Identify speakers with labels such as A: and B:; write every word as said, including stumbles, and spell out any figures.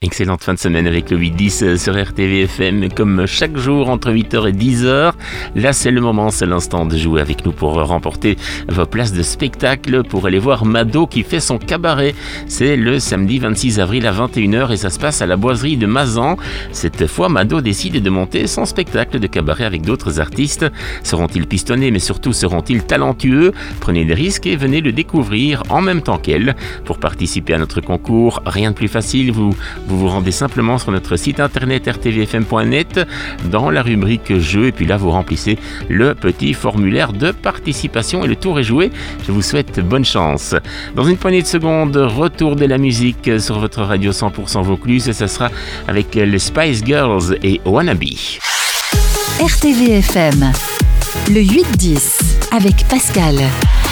A: Excellente fin de semaine avec le huit dix sur R T V F M, comme chaque jour entre huit heures et dix heures. Là, c'est le moment, c'est l'instant de jouer avec nous pour remporter vos places de spectacle pour aller voir Mado qui fait son cabaret. C'est le samedi vingt-six avril à vingt et une heures et ça se passe à la boiserie de Mazan. Cette fois, Mado décide de monter son spectacle de cabaret avec d'autres artistes. Seront-ils pistonnés, mais surtout seront-ils talentueux? Prenez des risques et venez le découvrir en même temps qu'elle. Pour participer à notre concours, rien de plus facile, vous Vous vous rendez simplement sur notre site internet r t v f m point net dans la rubrique jeux et puis là vous remplissez le petit formulaire de participation et le tour est joué. Je vous souhaite bonne chance. Dans une poignée de secondes, retour de la musique sur votre radio cent pour cent Vaucluse et ça sera avec les Spice Girls et Wannabe.
B: R T V F M, le huit dix avec Pascal.